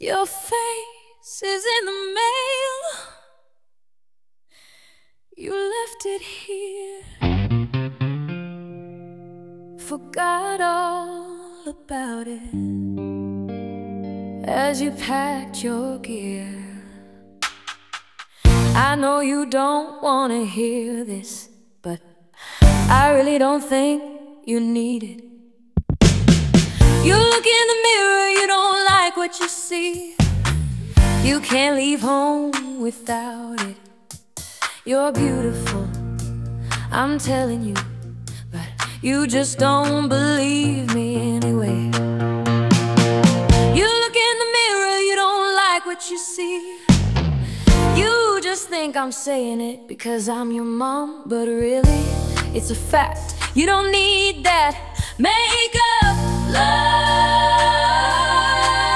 Your face is in the mail. You left it here. Forgot all about it as you packed your gear. I know you don't wanna hear this, but I really don't think you need it. You look in the mirror, you don't like what you see. You can't leave home without it. You're beautiful, I'm telling you, but you just don't believe me anyway. You look in the mirror, you don't like what you see. You just think I'm saying it because I'm your mom, but really, it's a fact. You don't need that makeup love.